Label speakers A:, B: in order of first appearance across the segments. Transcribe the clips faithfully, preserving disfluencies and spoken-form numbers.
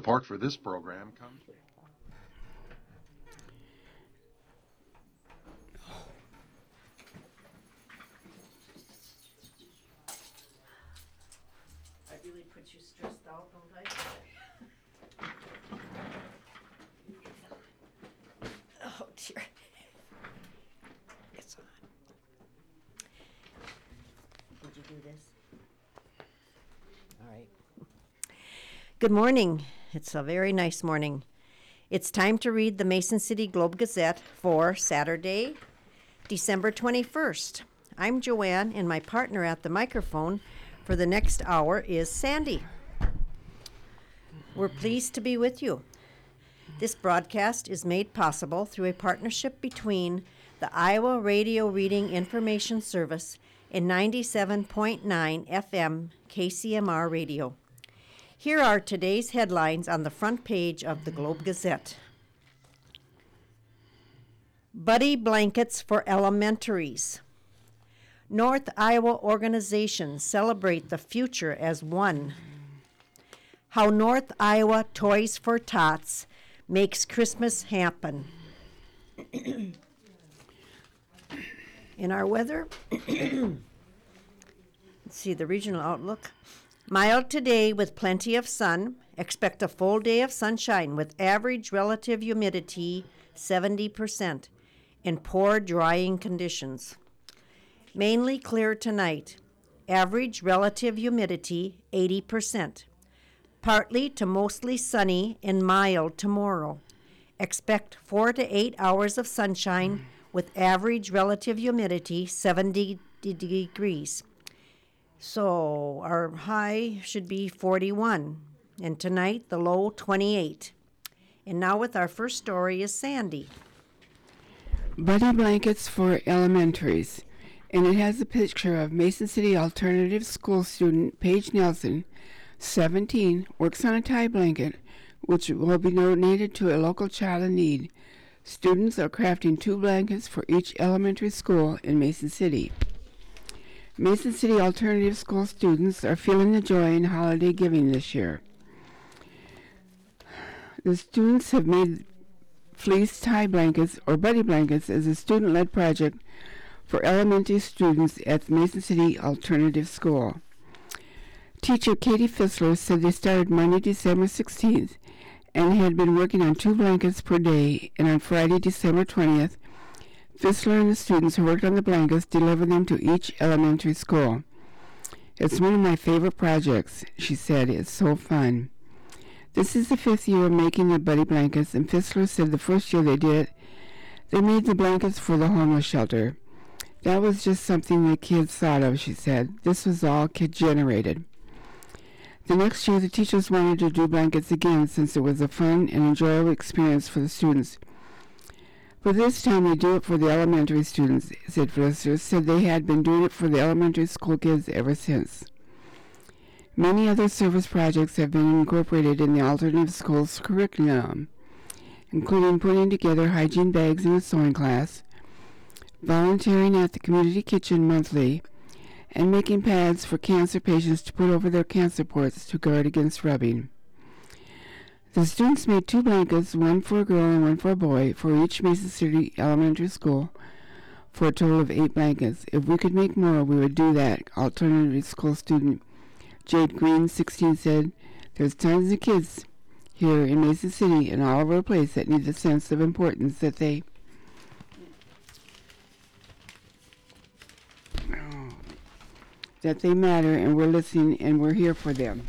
A: Support for this program comes.
B: I really put you stressed out, don't I? Oh dear. It's on. Did you do this? All right. Good morning. It's a very nice morning. It's time to read the Mason City Globe Gazette for Saturday, December twenty-first. I'm Joanne, and my partner at the microphone for the next hour is Sandy. We're pleased to be with you. This broadcast is made possible through a partnership between the Iowa Radio Reading Information Service and ninety-seven point nine F M K C M R Radio. Here are today's headlines on the front page of the Globe Gazette. Buddy blankets for elementaries. North Iowa organizations celebrate the future as one. How North Iowa Toys for Tots makes Christmas happen. In our weather, let's see the regional outlook. Mild today with plenty of sun. Expect a full day of sunshine with average relative humidity seventy percent and poor drying conditions. Mainly clear tonight. Average relative humidity eighty percent. Partly to mostly sunny and mild tomorrow. Expect four to eight hours of sunshine with average relative humidity seventy degrees. So our high should be forty-one, and tonight the low twenty-eight. And now with our first story is Sandy.
C: Buddy blankets for elementaries, and it has a picture of Mason City Alternative School student Paige Nelson, seventeen, works on a tie blanket, which will be donated to a local child in need. Students are crafting two blankets for each elementary school in Mason City. Mason City Alternative School students are feeling the joy in holiday giving this year. The students have made fleece tie blankets or buddy blankets as a student-led project for elementary students at the Mason City Alternative School. Teacher Katie Fissler said they started Monday, December sixteenth, and had been working on two blankets per day, and on Friday, December twentieth, Fissler and the students who worked on the blankets delivered them to each elementary school. It's one of my favorite projects, she said. It's so fun. This is the fifth year of making the buddy blankets, and Fissler said the first year they did it, they made the blankets for the homeless shelter. That was just something the kids thought of, she said. This was all kid-generated. The next year, the teachers wanted to do blankets again since it was a fun and enjoyable experience for the students. But this time they do it for the elementary students, said Fissler, said they had been doing it for the elementary school kids ever since. Many other service projects have been incorporated in the alternative school's curriculum, including putting together hygiene bags in a sewing class, volunteering at the community kitchen monthly, and making pads for cancer patients to put over their cancer ports to guard against rubbing. The students made two blankets, one for a girl and one for a boy, for each Mason City Elementary School, for a total of eight blankets. If we could make more, we would do that, alternative school student Jade Green, sixteen, said. There's tons of kids here in Mason City and all over the place that need the sense of importance that they oh, that they matter, and we're listening and we're here for them.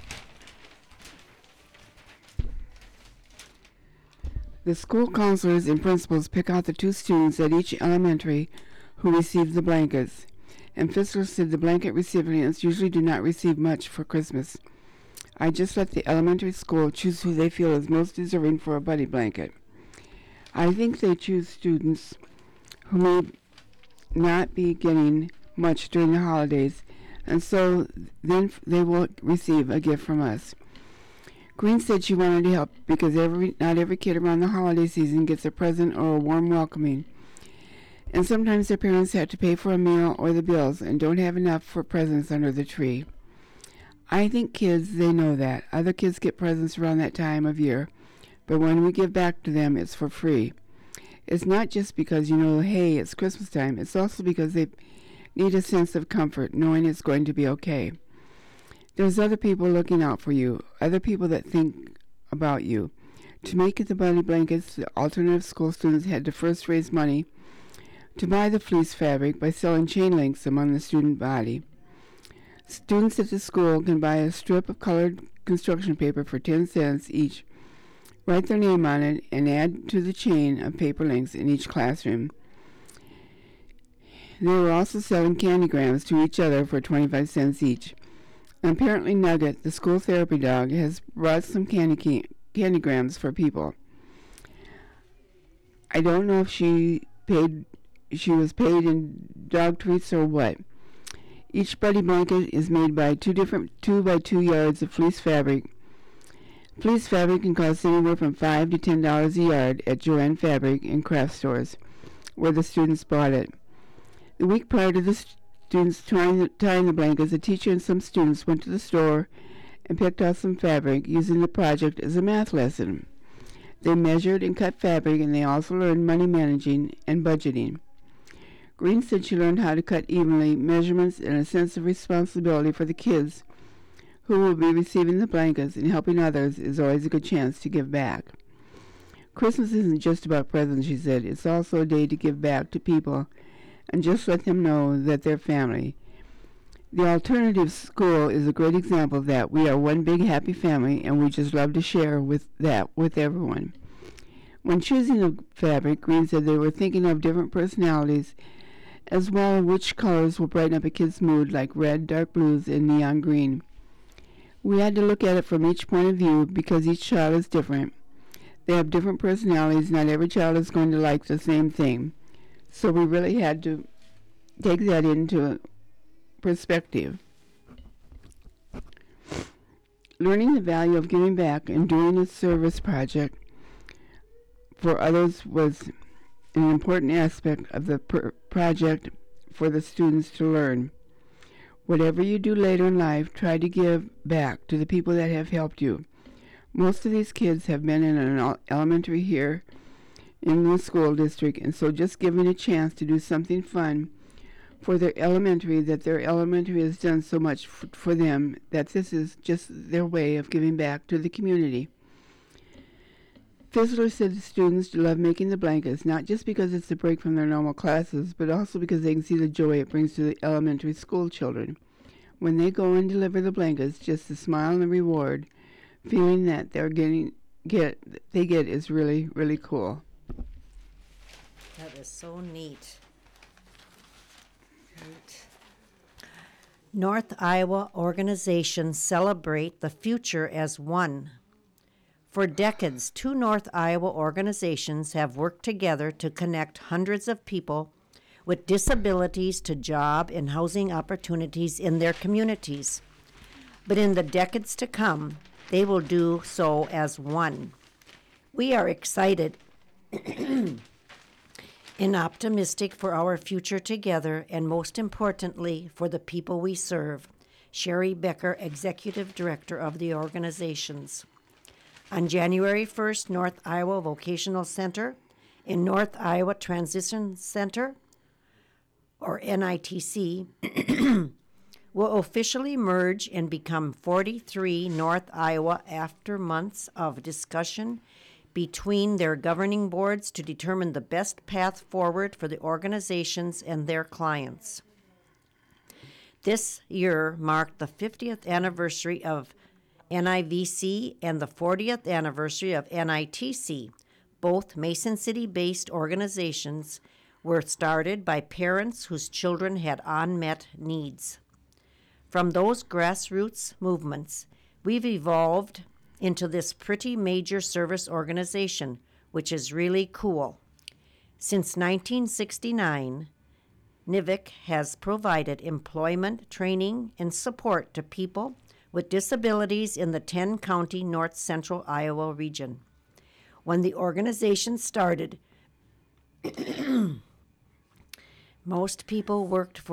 C: The school counselors and principals pick out the two students at each elementary who receive the blankets, and Fissler said the blanket recipients usually do not receive much for Christmas. I just let the elementary school choose who they feel is most deserving for a buddy blanket. I think they choose students who may not be getting much during the holidays, and so then they will receive a gift from us. Green said she wanted to help because every not every kid around the holiday season gets a present or a warm welcoming. And sometimes their parents have to pay for a meal or the bills and don't have enough for presents under the tree. I think kids, they know that. Other kids get presents around that time of year, but when we give back to them, it's for free. It's not just because, you know, hey, it's Christmas time. It's also because they need a sense of comfort, knowing it's going to be okay. There's other people looking out for you, other people that think about you. To make it the Buddy Blankets, the alternative school students had to first raise money to buy the fleece fabric by selling chain links among the student body. Students at the school can buy a strip of colored construction paper for ten cents each, write their name on it, and add to the chain of paper links in each classroom. They were also selling candygrams to each other for twenty-five cents each. And apparently Nugget, the school therapy dog, has brought some candy ca- candygrams for people. I don't know if she paid she was paid in dog treats or what. Each buddy blanket is made by two different two by two yards of fleece fabric. Fleece fabric can cost anywhere from five to ten dollars a yard at Joann Fabric and craft stores, where the students bought it. The week prior to the students tying the, tying the blankets, a teacher and some students went to the store and picked out some fabric, using the project as a math lesson. They measured and cut fabric, and they also learned money managing and budgeting. Green said she learned how to cut evenly, measurements, and a sense of responsibility for the kids who will be receiving the blankets, and helping others is always a good chance to give back. Christmas isn't just about presents, she said. It's also a day to give back to people and just let them know that they're family. The alternative school is a great example of that. We are one big happy family, and we just love to share with that with everyone. When choosing the fabric, Green said they were thinking of different personalities, as well as which colors will brighten up a kid's mood, like red, dark blues, and neon green. We had to look at it from each point of view because each child is different. They have different personalities. Not every child is going to like the same thing. So we really had to take that into perspective. Learning the value of giving back and doing a service project for others was an important aspect of the pr- project for the students to learn. Whatever you do later in life, try to give back to the people that have helped you. Most of these kids have been in an elementary here in the school district, and so just giving a chance to do something fun for their elementary, that their elementary has done so much f- for them, that this is just their way of giving back to the community. Fizzler said the students love making the blankets, not just because it's a break from their normal classes, but also because they can see the joy it brings to the elementary school children. When they go and deliver the blankets, just the smile and the reward, feeling that they're getting get they get is really, really cool.
B: That is so neat. Neat. North Iowa organizations celebrate the future as one. For decades, two North Iowa organizations have worked together to connect hundreds of people with disabilities to job and housing opportunities in their communities. But in the decades to come, they will do so as one. We are excited and optimistic for our future together, and most importantly, for the people we serve. Sherry Becker, Executive Director of the organizations. On January first, North Iowa Vocational Center and North Iowa Transition Center, or N I T C, will officially merge and become forty-three North Iowa after months of discussion between their governing boards to determine the best path forward for the organizations and their clients. This year marked the fiftieth anniversary of N I V C and the fortieth anniversary of N I T C. Both Mason City-based organizations were started by parents whose children had unmet needs. From those grassroots movements, we've evolved into this pretty major service organization, which is really cool. Since nineteen sixty-nine, N I V C has provided employment, training, and support to people with disabilities in the ten-county north central Iowa region. When the organization started, most people worked for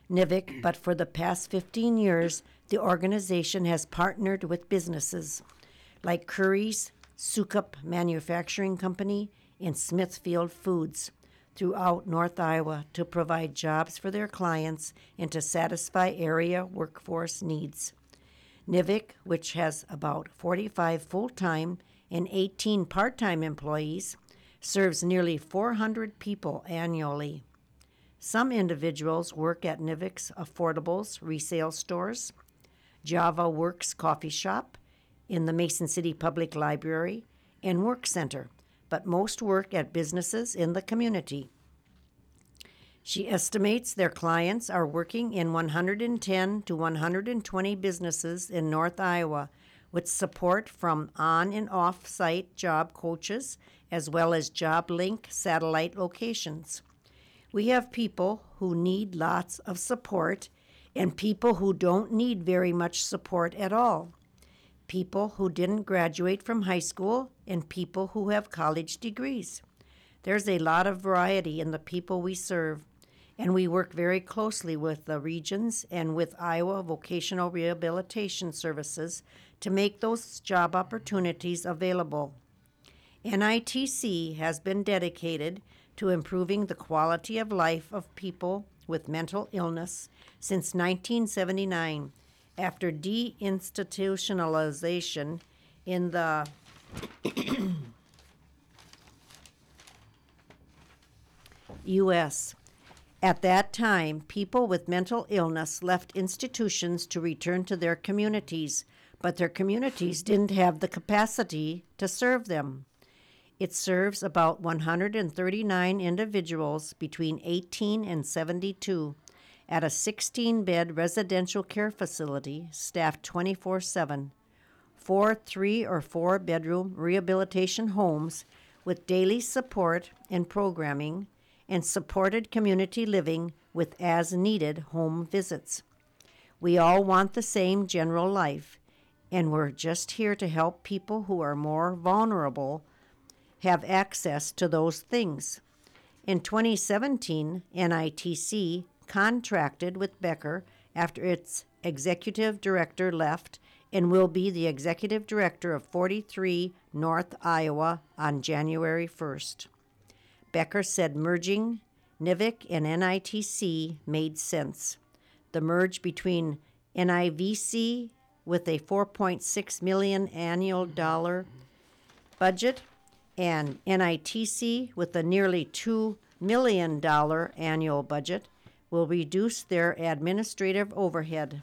B: N I V I C, but for the past fifteen years, the organization has partnered with businesses like Curry's Sukup Manufacturing Company and Smithfield Foods throughout North Iowa to provide jobs for their clients and to satisfy area workforce needs. N I V I C, which has about forty-five full-time and eighteen part-time employees, serves nearly four hundred people annually. Some individuals work at N I V I C's Affordables resale stores, Java Works coffee shop, in the Mason City Public Library, and Work Center, but most work at businesses in the community. She estimates their clients are working in one hundred ten to one hundred twenty businesses in North Iowa, with support from on and off-site job coaches as well as JobLink satellite locations. We have people who need lots of support and people who don't need very much support at all. People who didn't graduate from high school and people who have college degrees. There's a lot of variety in the people we serve, and we work very closely with the regions and with Iowa Vocational Rehabilitation Services to make those job opportunities available. N I T C has been dedicated to improving the quality of life of people with mental illness since nineteen seventy-nine, after deinstitutionalization in the U S At that time, people with mental illness left institutions to return to their communities, but their communities didn't have the capacity to serve them. It serves about one hundred thirty-nine individuals between eighteen and seventy-two at a sixteen-bed residential care facility staffed twenty-four seven, four three- or four-bedroom rehabilitation homes with daily support and programming, and supported community living with as-needed home visits. We all want the same general life, and we're just here to help people who are more vulnerable have access to those things. In twenty seventeen, N I T C contracted with Becker after its executive director left and will be the executive director of forty-three North Iowa on January first. Becker said merging N I V I C and N I T C made sense. The merge between N I V C with a four point six million dollars annual dollar budget and N I T C with a nearly two million dollars annual budget will reduce their administrative overhead,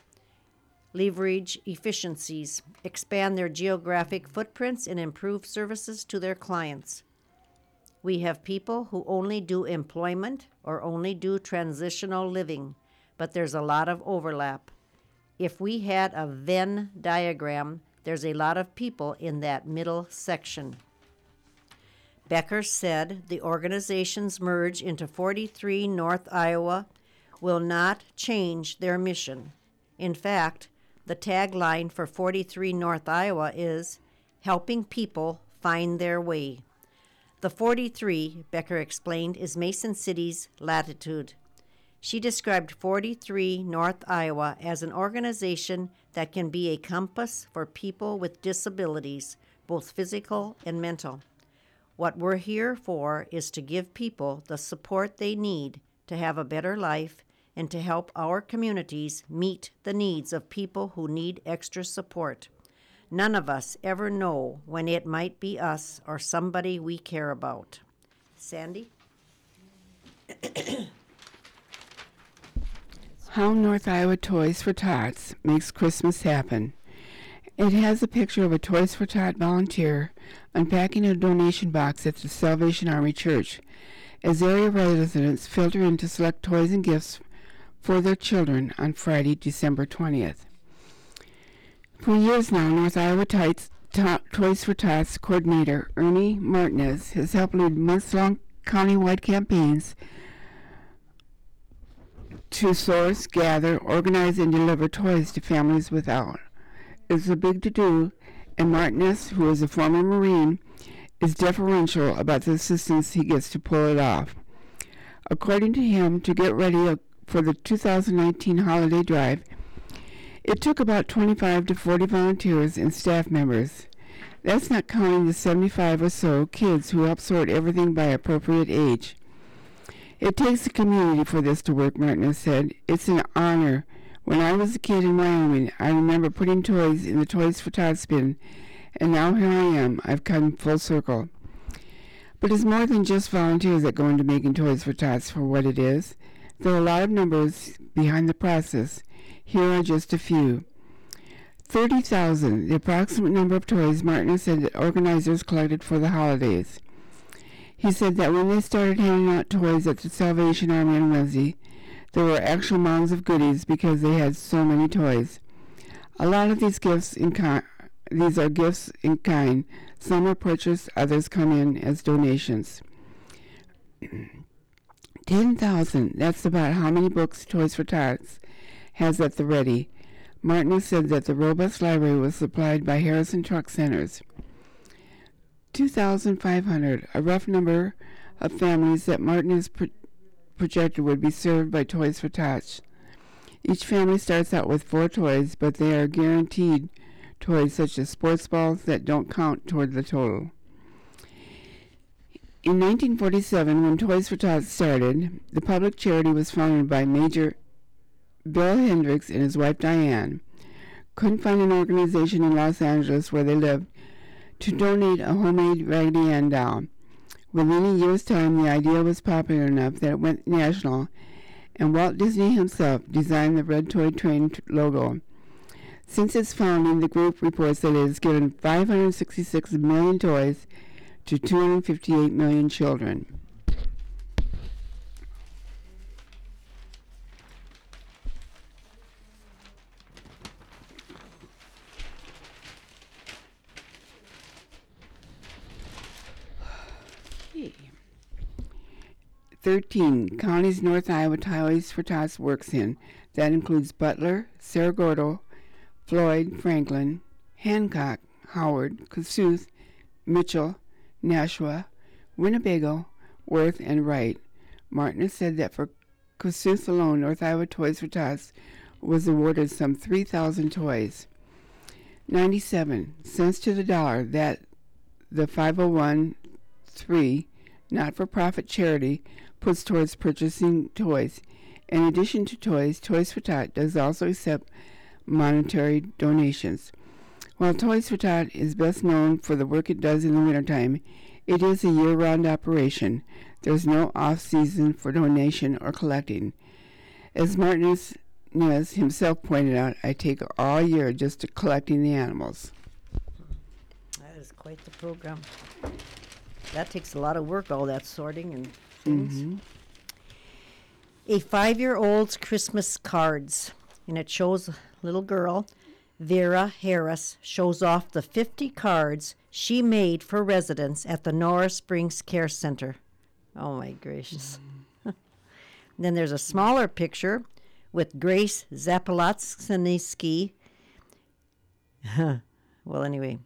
B: leverage efficiencies, expand their geographic footprints, and improve services to their clients. We have people who only do employment or only do transitional living, but there's a lot of overlap. If we had a Venn diagram, there's a lot of people in that middle section. Becker said the organization's merge into forty-three North Iowa will not change their mission. In fact, the tagline for forty-three North Iowa is helping people find their way. The forty-three, Becker explained, is Mason City's latitude. She described forty-three North Iowa as an organization that can be a compass for people with disabilities, both physical and mental. What we're here for is to give people the support they need to have a better life and to help our communities meet the needs of people who need extra support. None of us ever know when it might be us or somebody we care about. Sandy?
C: How North Iowa Toys for Tots makes Christmas happen. It has a picture of a Toys for Tot volunteer unpacking a donation box at the Salvation Army Church as area residents filter in to select toys and gifts for their children on Friday, December twentieth. For years now, North Iowa Tights, to- Toys for Tots coordinator Ernie Martinez has helped lead months-long countywide campaigns to source, gather, organize, and deliver toys to families without. It's a big to-do, and Martinez, who is a former Marine, is deferential about the assistance he gets to pull it off. According to him, to get ready for the two thousand nineteen holiday drive, it took about twenty-five to forty volunteers and staff members. That's not counting the seventy-five or so kids who help sort everything by appropriate age. It takes a community for this to work, Martinez said. It's an honor. When I was a kid in Wyoming, I remember putting toys in the Toys for Tots bin, and now here I am. I've come full circle. But it's more than just volunteers that go into making Toys for Tots for what it is. There are a lot of numbers behind the process. Here are just a few. thirty thousand, the approximate number of toys Martinez said that organizers collected for the holidays. He said that when they started handing out toys at the Salvation Army on Wednesday, there were actual mounds of goodies because they had so many toys. A lot of these gifts in kind, these are gifts in kind. Some are purchased, others come in as donations. Ten thousand, that's about how many books Toys for Tots has at the ready. Martinez said that the robust library was supplied by Harrison Truck Centers. two thousand five hundred, a rough number of families that Martinez pro- projected would be served by Toys for Tots. Each family starts out with four toys, but they are guaranteed toys such as sports balls that don't count toward the total. In nineteen forty-seven, when Toys for Tots started, the public charity was founded by Major Bill Hendricks and his wife Diane. Couldn't find an organization in Los Angeles where they lived to donate a homemade Raggedy Ann doll. Within a year's time, the idea was popular enough that it went national, and Walt Disney himself designed the Red Toy Train t- logo. Since its founding, the group reports that it has given five hundred sixty-six million toys to two hundred fifty-eight million children. thirteen counties North Iowa Toys for Tots works in. That includes Butler, Cerro Gordo, Floyd, Franklin, Hancock, Howard, Kossuth, Mitchell, Nashua, Winnebago, Worth, and Wright. Martinez said that for Kossuth alone, North Iowa Toys for Tots was awarded some three thousand toys. ninety-seven cents to the dollar that the five oh one c three not-for-profit charity puts towards purchasing toys. In addition to toys, Toys for Tot does also accept monetary donations. While Toys for Tot is best known for the work it does in the wintertime, it is a year-round operation. There's no off-season for donation or collecting. As Martinez himself pointed out, I take all year just to collecting the animals.
B: That is quite the program. That takes a lot of work, all that sorting and things.
C: Mm-hmm.
B: A five-year-old's Christmas cards, and it shows a little girl, Vera Harris, shows off the fifty cards she made for residents at the Nora Springs Care Center. Oh, my gracious. Mm. Then there's a smaller picture with Grace Zapolatsky. Well, anyway.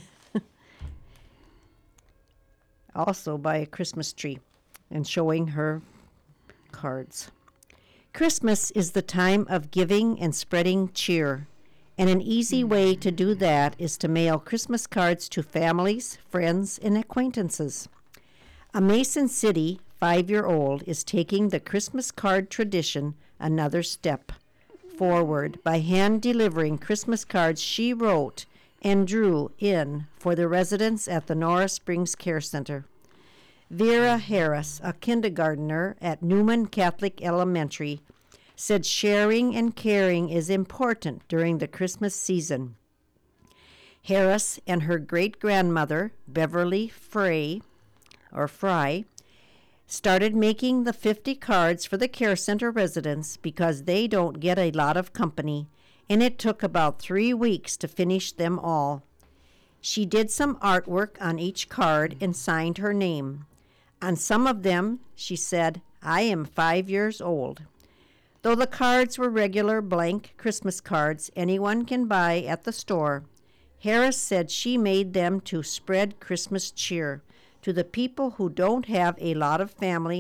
B: Also by a Christmas tree and showing her cards. Christmas is the time of giving and spreading cheer, and an easy way to do that is to mail Christmas cards to families, friends, and acquaintances. A Mason City five-year-old is taking the Christmas card tradition another step forward by hand-delivering Christmas cards she wrote and drew in for the residents at the Nora Springs Care Center. Vera Harris, a kindergartner at Newman Catholic Elementary, said sharing and caring is important during the Christmas season. Harris and her great-grandmother, Beverly Frey, or Fry, started making the fifty cards for the Care Center residents because they don't get a lot of company, and it took about three weeks to finish them all. She did some artwork on each card and signed her name. On some of them, she said, "I am five years old." Though the cards were regular blank Christmas cards anyone can buy at the store, Harris said she made them to spread Christmas cheer to the people who don't have a lot of family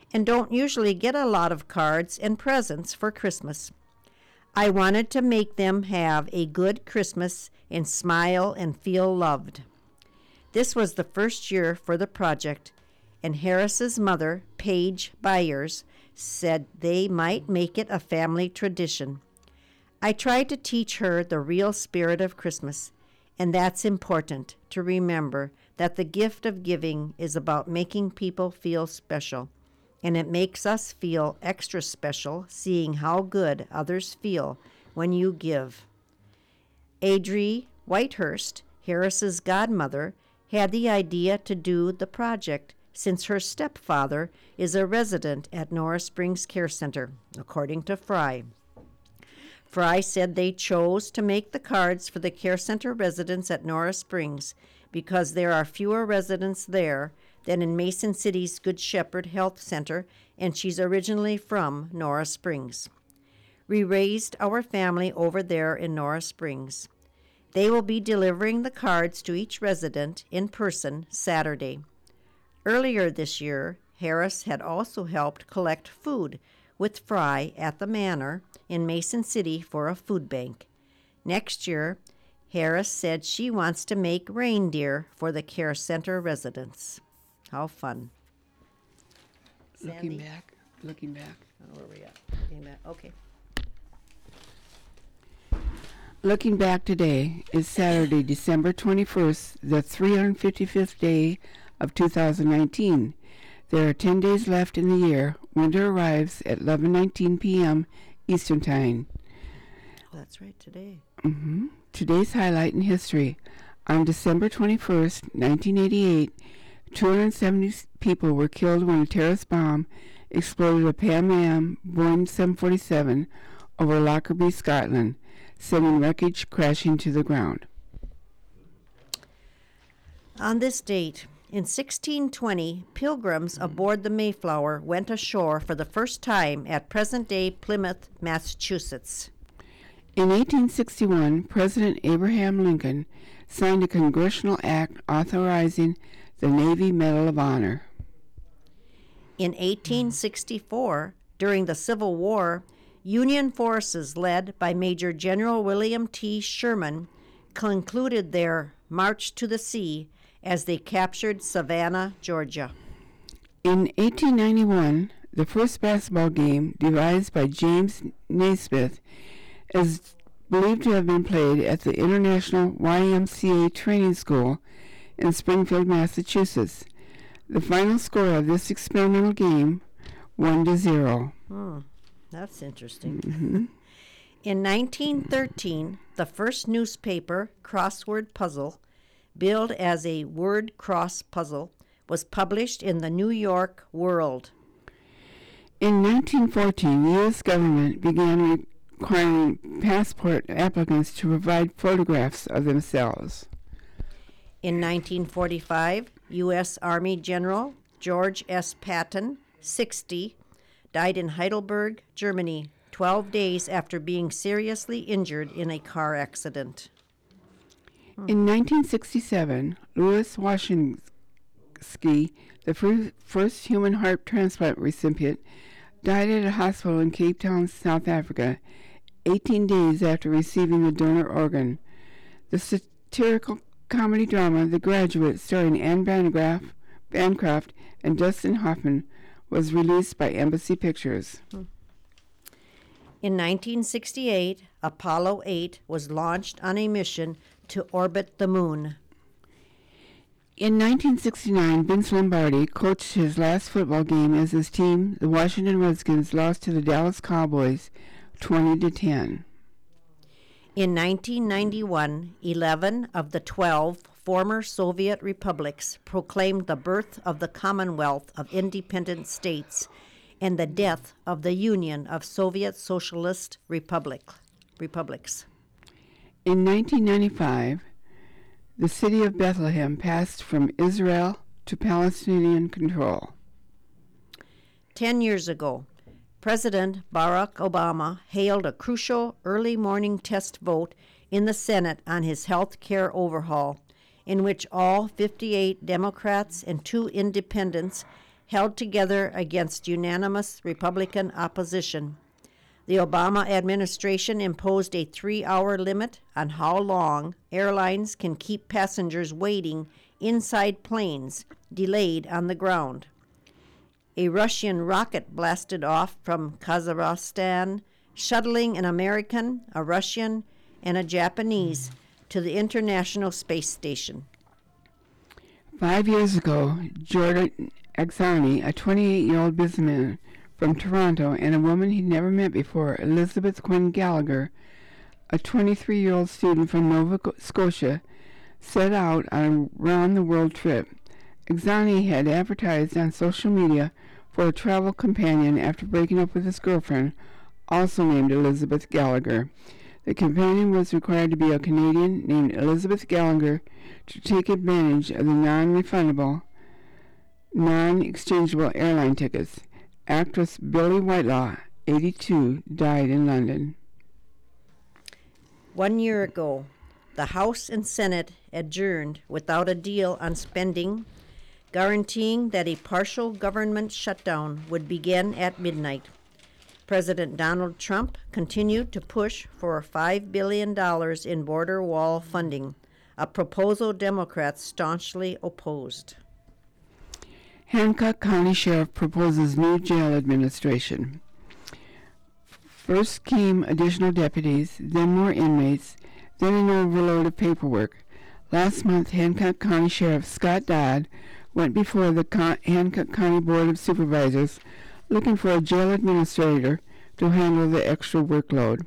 B: and don't usually get a lot of cards and presents for Christmas. I wanted to make them have a good Christmas and smile and feel loved. This was the first year for the project, and Harris's mother, Paige Byers, said they might make it a family tradition. I tried to teach her the real spirit of Christmas, and that's important to remember that the gift of giving is about making people feel special, and it makes us feel extra special seeing how good others feel when you give. Adrie Whitehurst, Harris's godmother, had the idea to do the project since her stepfather is a resident at Norris Springs Care Center, according to Fry. Fry said they chose to make the cards for the Care Center residents at Norris Springs because there are fewer residents there than in Mason City's Good Shepherd Health Center, and she's originally from Norris Springs. We raised our family over there in Norris Springs. They will be delivering the cards to each resident in person Saturday. Earlier this year, Harris had also helped collect food with Fry at the Manor in Mason City for a food bank. Next year, Harris said she wants to make reindeer for the Care Center residents. How fun.
C: Looking
B: Sandy?
C: back, looking back.
B: Oh, where are we at? Looking back. Okay.
C: Looking back today is Saturday, December twenty-first, the three hundred fifty-fifth day of two thousand nineteen. There are ten days left in the year. Winter arrives at eleven nineteen p.m. Eastern Time.
B: Oh, that's right, today.
C: Mm-hmm. Today's highlight in history. On December twenty-first, nineteen eighty-eight, two hundred seventy people were killed when a terrorist bomb exploded a Pan Am Boeing seven forty-seven over Lockerbie, Scotland, sending wreckage crashing to the ground.
B: On this date, in sixteen twenty, pilgrims aboard the Mayflower went ashore for the first time at present-day Plymouth, Massachusetts.
C: In eighteen sixty-one, President Abraham Lincoln signed a congressional act authorizing the Navy Medal of Honor.
B: In eighteen sixty-four, during the Civil War, Union forces led by Major General William T. Sherman concluded their march to the sea as they captured Savannah, Georgia.
C: In eighteen ninety-one, the first basketball game devised by James Naismith is believed to have been played at the International Y M C A Training School in Springfield, Massachusetts. The final score of this experimental game, one to zero.
B: Hmm, that's interesting.
C: Mm-hmm.
B: In nineteen thirteen, the first newspaper crossword puzzle, billed as a word cross puzzle, was published in the New York World.
C: In nineteen fourteen, the U S government began requiring passport applicants to provide photographs of themselves.
B: In nineteen forty-five, U S Army General George S. Patton, sixty, died in Heidelberg, Germany, twelve days after being seriously injured in a car accident.
C: In nineteen sixty-seven, Louis Washinsky, the fir- first human heart transplant recipient, died at a hospital in Cape Town, South Africa, eighteen days after receiving the donor organ. The satirical comedy drama The Graduate, starring Anne Bancroft, Bancroft and Dustin Hoffman, was released by Embassy Pictures.
B: In nineteen sixty-eight, Apollo eight was launched on a mission to orbit the moon.
C: In nineteen sixty-nine, Vince Lombardi coached his last football game as his team, the Washington Redskins, lost to the Dallas Cowboys twenty to ten.
B: In nineteen ninety-one, eleven of the twelve former Soviet republics proclaimed the birth of the Commonwealth of Independent States and the death of the Union of Soviet Socialist Republic, Republics.
C: In nineteen ninety-five, the city of Bethlehem passed from Israel to Palestinian control.
B: Ten years ago, President Barack Obama hailed a crucial early morning test vote in the Senate on his health care overhaul, in which all fifty-eight Democrats and two independents held together against unanimous Republican opposition. The Obama administration imposed a three-hour limit on how long airlines can keep passengers waiting inside planes delayed on the ground. A Russian rocket blasted off from Kazakhstan, shuttling an American, a Russian, and a Japanese to the International Space Station.
C: Five years ago, Jordan Axani, a twenty-eight-year-old businessman from Toronto, and a woman he'd never met before, Elizabeth Quinn Gallagher, a twenty-three-year-old student from Nova Scotia, set out on a round-the-world trip. Axani had advertised on social media for a travel companion after breaking up with his girlfriend, also named Elizabeth Gallagher. The companion was required to be a Canadian named Elizabeth Gallagher to take advantage of the non-refundable, non-exchangeable airline tickets. Actress Billie Whitelaw, eighty-two, died in London.
B: One year ago, the House and Senate adjourned without a deal on spending, guaranteeing that a partial government shutdown would begin at midnight. President Donald Trump continued to push for five billion dollars in border wall funding, a proposal Democrats staunchly opposed.
C: Hancock County Sheriff proposes new jail administration. First came additional deputies, then more inmates, then an overload of paperwork. Last month, Hancock County Sheriff Scott Dodd went before the Con- Hancock County Board of Supervisors looking for a jail administrator to handle the extra workload.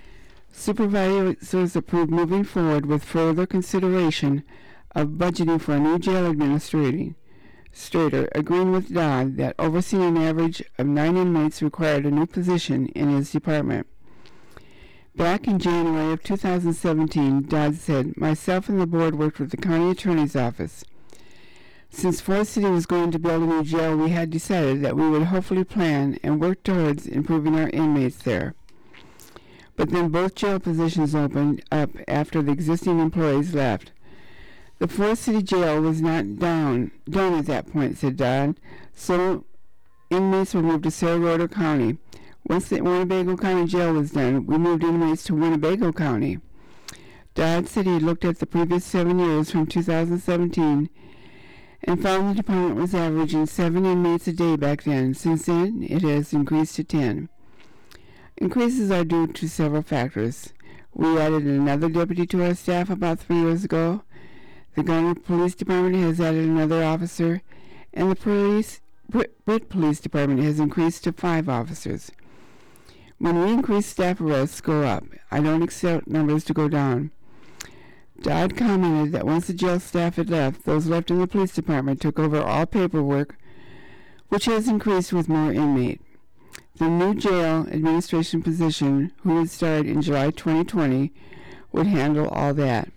C: Supervisors approved moving forward with further consideration of budgeting for a new jail administrator, agreeing with Dodd that overseeing an average of nine inmates required a new position in his department. Back in January of two thousand seventeen, Dodd said, "Myself and the board worked with the county attorney's office. Since Forest City was going to build a new jail, we had decided that we would hopefully plan and work towards improving our inmates there. But then both jail positions opened up after the existing employees left. The Forest City jail was not down done at that point," said Dodd, "so inmates were moved to Sarasota County. Once the Winnebago County jail was done, we moved inmates to Winnebago County." Dodd said he looked at the previous seven years from two thousand seventeen and found the department was averaging seven inmates a day back then. Since then, it has increased to ten. Increases are due to several factors. We added another deputy to our staff about three years ago. The Garner Police Department has added another officer, and the police, Brit, Brit Police Department has increased to five officers. When we increase, staff arrests go up. I don't expect numbers to go down. Dodd commented that once the jail staff had left, those left in the police department took over all paperwork, which has increased with more inmate. The new jail administration position, who would start in July twenty twenty, would handle all that.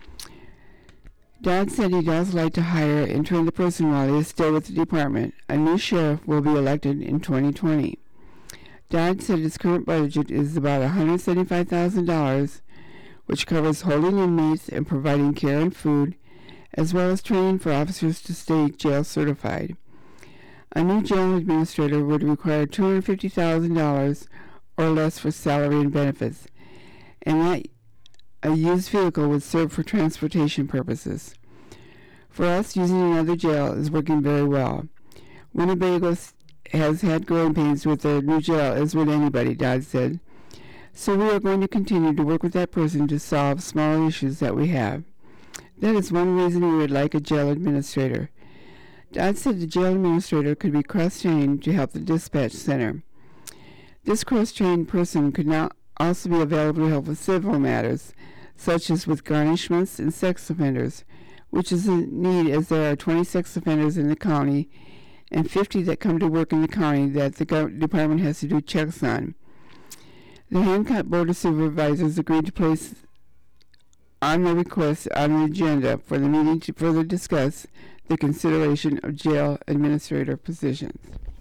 C: Dodd said he does like to hire and train the person while he is still with the department. A new sheriff will be elected in twenty twenty. Dodd said his current budget is about one hundred seventy-five thousand dollars, which covers holding inmates and providing care and food, as well as training for officers to stay jail certified. A new jail administrator would require two hundred fifty thousand dollars or less for salary and benefits, and that a used vehicle would serve for transportation purposes. For us, using another jail is working very well. Winnebago has had growing pains with their new jail, as would anybody, Dodd said. So we are going to continue to work with that person to solve small issues that we have. That is one reason we would like a jail administrator. Dodd said the jail administrator could be cross-trained to help the dispatch center. This cross-trained person could now also be available to help with civil matters, such as with garnishments and sex offenders, which is a need as there are twenty sex offenders in the county and fifty that come to work in the county that the department has to do checks on. The Hancock Board of Supervisors agreed to place on the request on the agenda for the meeting to further discuss the consideration of jail administrator positions.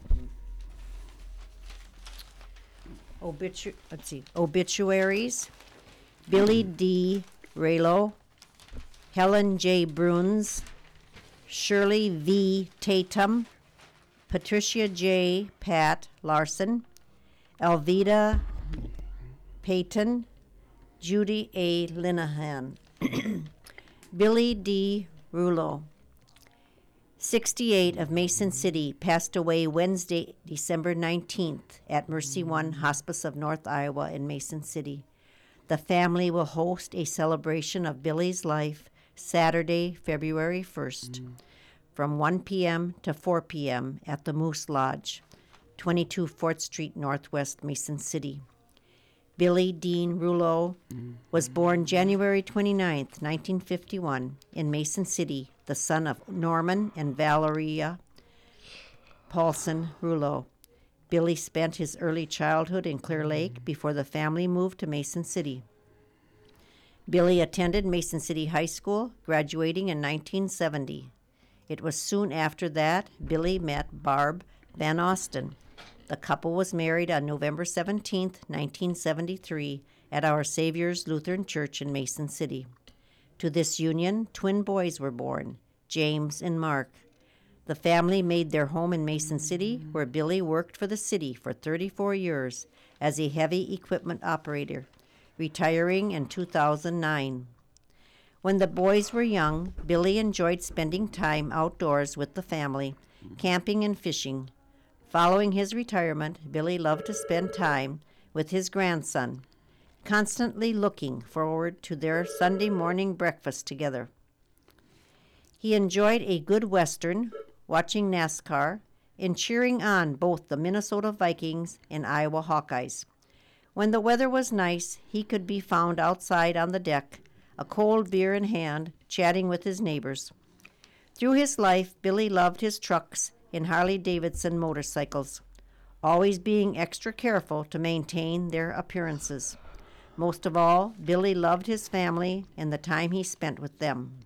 B: Obitu- let's see, obituaries. Billy D. Raylo, Helen J. Bruns, Shirley V. Tatum, Patricia J. Pat Larson, Elvita Payton, Judy A. Linehan, Billy D. Rulo, sixty-eight, of Mason City, passed away Wednesday, December nineteenth, at Mercy One Hospice of North Iowa in Mason City. The family will host a celebration of Billy's life Saturday, February first, mm. from one p.m. to four p.m. at the Moose Lodge, twenty-two Fourth Street Northwest, Mason City. Billy Dean Rouleau mm. was born January twenty-ninth, nineteen fifty-one, in Mason City, the son of Norman and Valeria Paulson Rouleau. Billy spent his early childhood in Clear Lake before the family moved to Mason City. Billy attended Mason City High School, graduating in nineteen seventy. It was soon after that Billy met Barb Van Austin. The couple was married on November seventeenth, nineteen seventy-three, at Our Savior's Lutheran Church in Mason City. To this union, twin boys were born, James and Mark. The family made their home in Mason City, where Billy worked for the city for thirty-four years as a heavy equipment operator, retiring in two thousand nine. When the boys were young, Billy enjoyed spending time outdoors with the family, camping and fishing. Following his retirement, Billy loved to spend time with his grandson, constantly looking forward to their Sunday morning breakfast together. He enjoyed a good Western, watching NASCAR, and cheering on both the Minnesota Vikings and Iowa Hawkeyes. When the weather was nice, he could be found outside on the deck, a cold beer in hand, chatting with his neighbors. Through his life, Billy loved his trucks and Harley-Davidson motorcycles, always being extra careful to maintain their appearances. Most of all, Billy loved his family and the time he spent with them.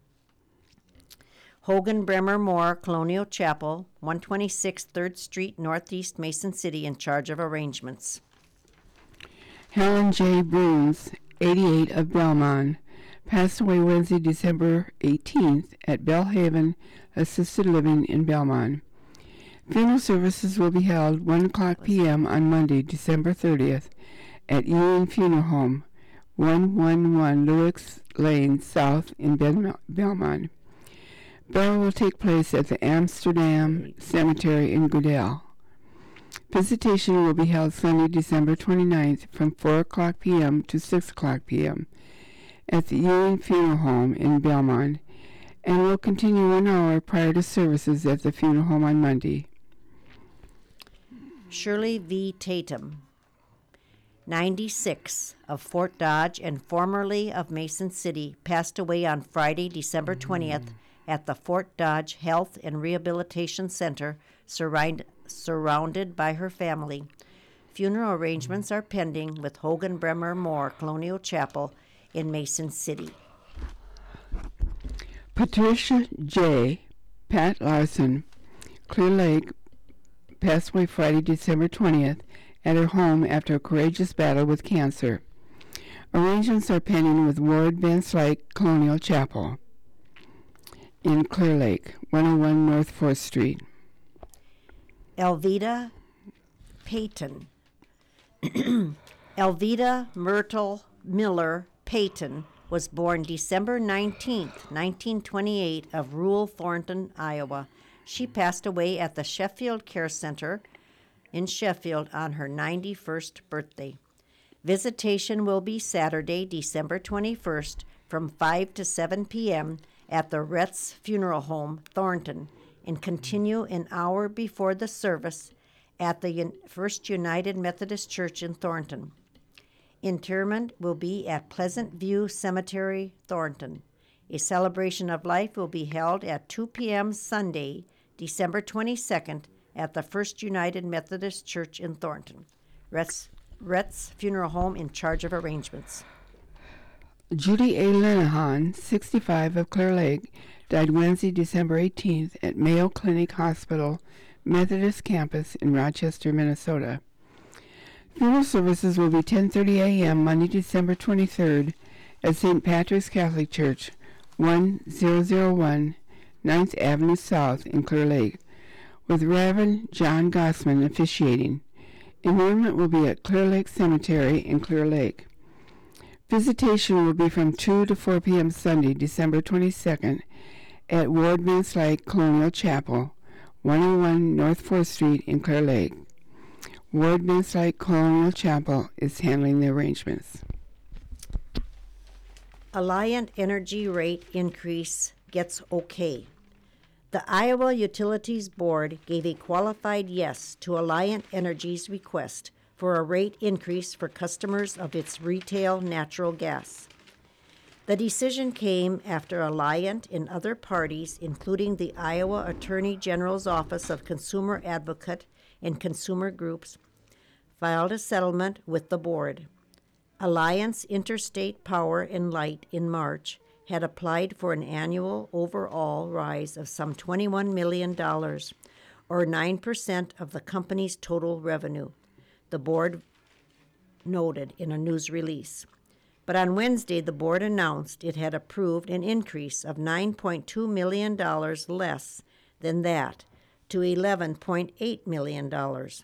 B: Hogan Bremer Moore Colonial Chapel, one twenty-six third Street, Northeast Mason City, in charge of arrangements.
C: Helen J. Bruns, eighty-eight, of Belmont, passed away Wednesday, December eighteenth, at Bellhaven Assisted Living in Belmont. Funeral services will be held one o'clock p.m. on Monday, December thirtieth, at Ewing Funeral Home, one eleven Lewis Lane South in Bel- Belmont. Burial will take place at the Amsterdam Cemetery in Goodell. Visitation will be held Sunday, December twenty-ninth, from four o'clock p.m. to six o'clock p.m. at the Ewing Funeral Home in Belmont, and will continue one hour prior to services at the funeral home on Monday.
B: Shirley V. Tatum, ninety-six, of Fort Dodge and formerly of Mason City, passed away on Friday, December twentieth, at the Fort Dodge Health and Rehabilitation Center, surround, surrounded by her family. Funeral arrangements are pending with Hogan Bremer Moore Colonial Chapel in Mason City.
C: Patricia J. Pat Larson, Clear Lake, passed away Friday, December twentieth, at her home after a courageous battle with cancer. Arrangements are pending with Ward Van Slyke Colonial Chapel in Clear Lake, one oh one North fourth Street.
B: Elvita Payton. Elvita Myrtle Miller Payton was born December nineteenth, nineteen twenty-eight, of rural Thornton, Iowa. She passed away at the Sheffield Care Center in Sheffield on her ninety-first birthday. Visitation will be Saturday, December twenty-first, from five to seven p.m. at the Retz Funeral Home, Thornton, and continue an hour before the service at the Un- First United Methodist Church in Thornton. Interment will be at Pleasant View Cemetery, Thornton. A celebration of life will be held at two p.m. Sunday, December twenty-second, at the First United Methodist Church in Thornton. Retz, Retz Funeral Home in charge of arrangements.
C: Judy A. Linehan, sixty-five, of Clear Lake, died Wednesday, December eighteenth, at Mayo Clinic Hospital, Methodist Campus in Rochester, Minnesota. Funeral services will be ten thirty a.m. Monday, December twenty-third, at Saint Patrick's Catholic Church, one thousand one ninth Avenue South in Clear Lake, with Reverend John Gossman officiating. Interment will be at Clear Lake Cemetery in Clear Lake. Visitation will be from two to four p.m. Sunday, December twenty-second, at Ward Manslake Colonial Chapel, one oh one North fourth Street in Clear Lake. Ward Manslake Colonial Chapel is handling the arrangements.
B: Alliant Energy rate increase gets okay. The Iowa Utilities Board gave a qualified yes to Alliant Energy's request for a rate increase for customers of its retail natural gas. The decision came after Alliant and other parties, including the Iowa Attorney General's Office of Consumer Advocate and consumer groups, filed a settlement with the board. Alliance Interstate Power and Light in March had applied for an annual overall rise of some twenty-one million dollars, or nine percent of the company's total revenue, the board noted in a news release. But on Wednesday, the board announced it had approved an increase of nine point two million dollars less than that, to eleven point eight million dollars.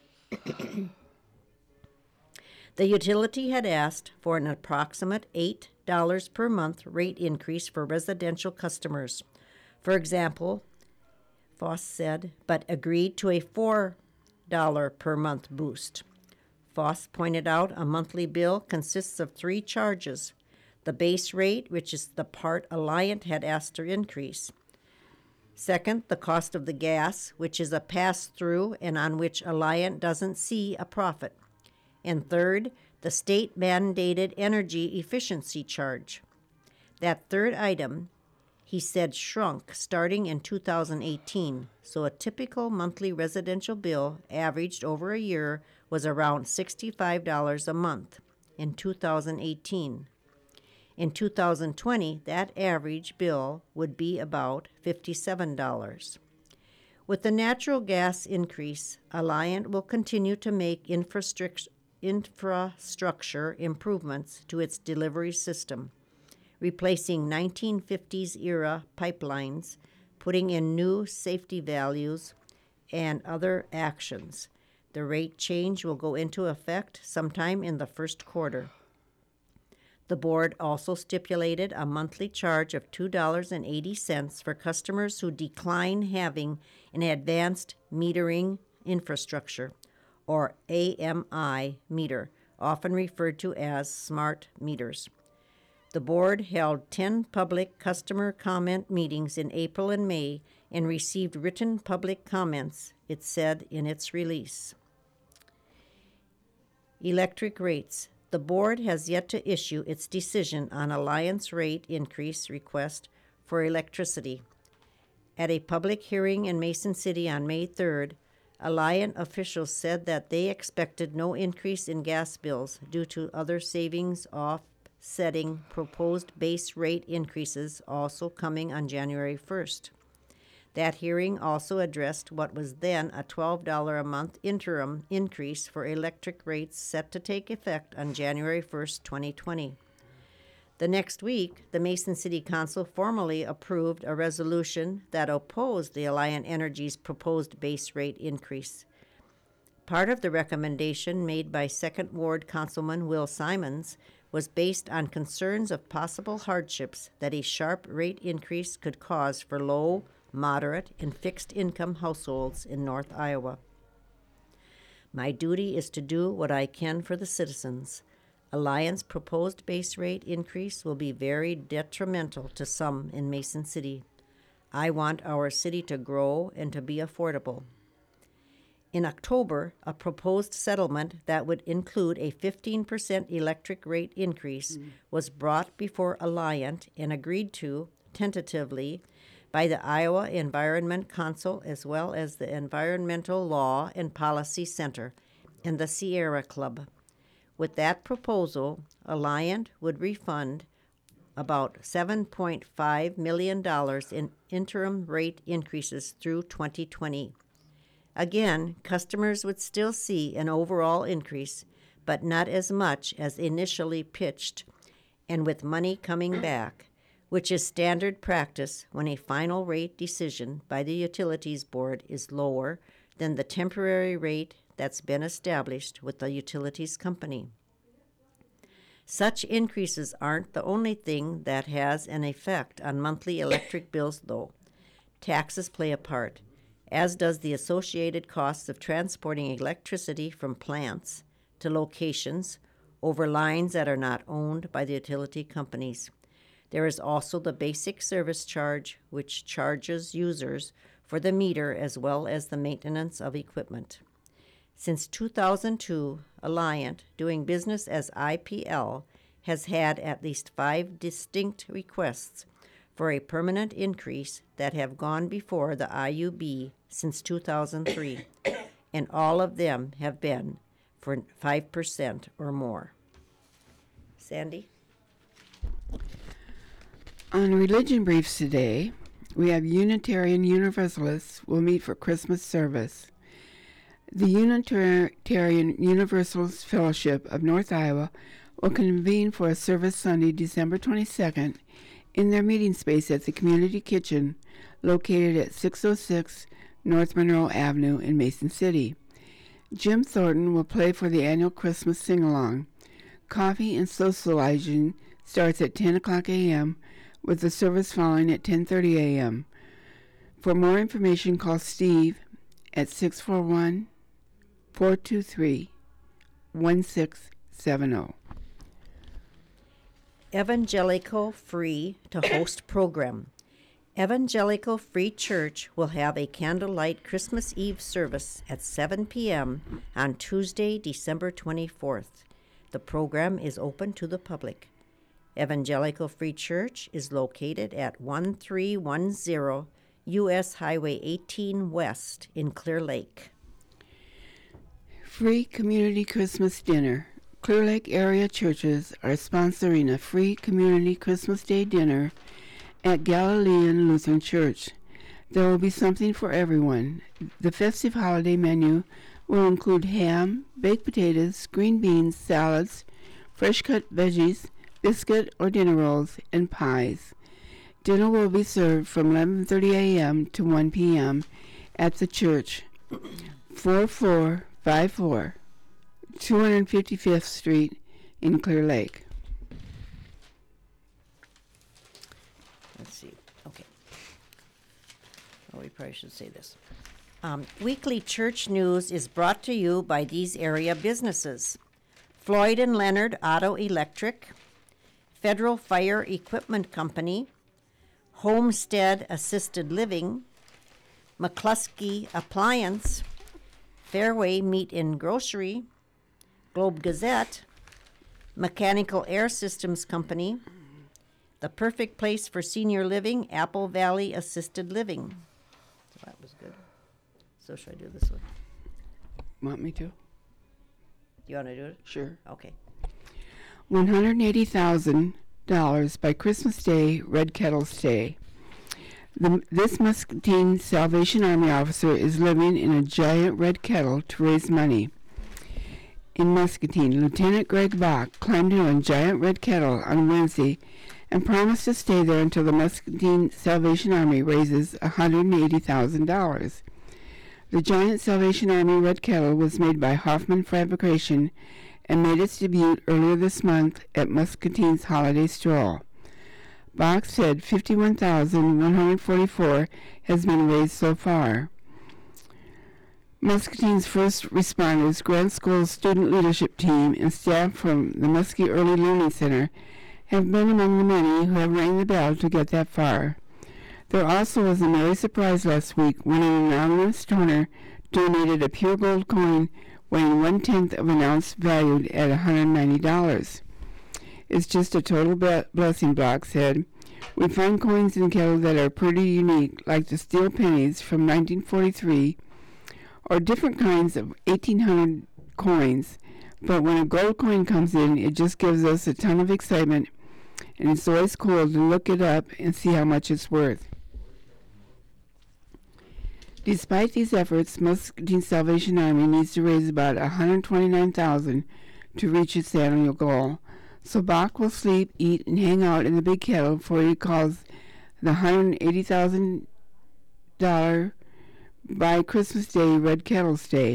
B: The utility had asked for an approximate eight dollars per month rate increase for residential customers. For example, Foss said, but agreed to a four dollars per month boost. Foss pointed out a monthly bill consists of three charges: the base rate, which is the part Alliant had asked to increase; second, the cost of the gas, which is a pass-through and on which Alliant doesn't see a profit; and third, the state-mandated energy efficiency charge. That third item, he said, shrunk starting in two thousand eighteen, so a typical monthly residential bill averaged over a year was around sixty-five dollars a month in two thousand eighteen. In two thousand twenty, that average bill would be about fifty-seven dollars. With the natural gas increase, Alliant will continue to make infrastructure infrastructure improvements to its delivery system, replacing nineteen fifties-era pipelines, putting in new safety values, and other actions. The rate change will go into effect sometime in the first quarter. The board also stipulated a monthly charge of two dollars and eighty cents for customers who decline having an advanced metering infrastructure, or A M I meter, often referred to as smart meters. The board held ten public customer comment meetings in April and May and received written public comments, it said in its release. Electric rates. The board has yet to issue its decision on Alliance rate increase request for electricity. At a public hearing in Mason City on May third, Alliant officials said that they expected no increase in gas bills due to other savings offsetting proposed base rate increases also coming on January first. That hearing also addressed what was then a twelve dollars a month interim increase for electric rates set to take effect on January first, twenty twenty. The next week, the Mason City Council formally approved a resolution that opposed the Alliant Energy's proposed base rate increase. Part of the recommendation made by Second Ward Councilman Will Simons was based on concerns of possible hardships that a sharp rate increase could cause for low, moderate, and fixed-income households in North Iowa. My duty is to do what I can for the citizens. Alliant's proposed base rate increase will be very detrimental to some in Mason City. I want our city to grow and to be affordable. In October, a proposed settlement that would include a fifteen percent electric rate increase mm. was brought before Alliant and agreed to, tentatively, by the Iowa Environment Council as well as the Environmental Law and Policy Center and the Sierra Club. With that proposal, Alliant would refund about seven point five million dollars in interim rate increases through twenty twenty. Again, customers would still see an overall increase, but not as much as initially pitched, and with money coming back, which is standard practice when a final rate decision by the Utilities Board is lower than the temporary rate that's been established with the utilities company. Such increases aren't the only thing that has an effect on monthly electric bills, though. Taxes play a part, as does the associated costs of transporting electricity from plants to locations over lines that are not owned by the utility companies. There is also the basic service charge, which charges users for the meter as well as the maintenance of equipment. Since two thousand two, Alliant, doing business as I P L, has had at least five distinct requests for a permanent increase that have gone before the I U B since two thousand three, and all of them have been for five percent or more. Sandy?
C: On religion briefs today, we have Unitarian Universalists will meet for Christmas service. The Unitarian Universalist Fellowship of North Iowa will convene for a service Sunday, December twenty-second, in their meeting space at the Community Kitchen, located at six oh six North Monroe Avenue in Mason City. Jim Thornton will play for the annual Christmas sing-along. Coffee and socializing starts at ten o'clock a.m., with the service following at ten thirty a.m. For more information, call Steve at six four one, four two three, one six seven zero.
B: Evangelical Free to Host program. Evangelical Free Church will have a candlelight Christmas Eve service at seven p.m. on Tuesday, December twenty-fourth. The program is open to the public. Evangelical Free Church is located at one three one zero U S Highway eighteen West in Clear Lake.
C: Free Community Christmas Dinner. Clear Lake area churches are sponsoring a free community Christmas Day dinner at Galilean Lutheran Church. There will be something for everyone. The festive holiday menu will include ham, baked potatoes, green beans, salads, fresh-cut veggies, biscuit or dinner rolls, and pies. Dinner will be served from eleven thirty a.m. to one p.m. at the church, four four five four, two hundred fifty-fifth Street in Clear Lake.
B: Let's see. Okay. Oh, we probably should say this. Um, weekly church news is brought to you by these area businesses: Floyd and Leonard Auto Electric, Federal Fire Equipment Company, Homestead Assisted Living, McCluskey Appliance, Fairway Meat and Grocery, Globe Gazette, Mechanical Air Systems Company, The Perfect Place for Senior Living, Apple Valley Assisted Living. So that was good. So should I do this one?
C: Want me to?
B: Do you want to do it?
C: Sure.
B: Okay.
C: one hundred eighty thousand dollars by Christmas Day, Red Kettles Day. The, this Muscatine Salvation Army officer is living in a giant red kettle to raise money. In Muscatine, Lieutenant Greg Bach climbed into a giant red kettle on Wednesday and promised to stay there until the Muscatine Salvation Army raises one hundred eighty thousand dollars. The giant Salvation Army red kettle was made by Hoffman Fabrication and made its debut earlier this month at Muscatine's Holiday Stroll. Bach said fifty-one thousand one hundred forty-four dollars has been raised so far. Muscatine's first responders, Grant School's student leadership team, and staff from the Muskie Early Learning Center have been among the many who have rang the bell to get that far. There also was a merry surprise last week when an anonymous donor donated a pure gold coin weighing one-tenth of an ounce valued at one hundred ninety dollars. It's just a total be- blessing, Block said. We find coins in kettle that are pretty unique, like the steel pennies from nineteen forty-three, or different kinds of eighteen hundred coins. But when a gold coin comes in, it just gives us a ton of excitement, and it's always cool to look it up and see how much it's worth. Despite these efforts, Muscatine Salvation Army needs to raise about one hundred twenty-nine thousand dollars to reach its annual goal. So Bach will sleep, eat, and hang out in the big kettle for what he calls the one hundred eighty thousand dollars by Christmas Day Red Kettles Day.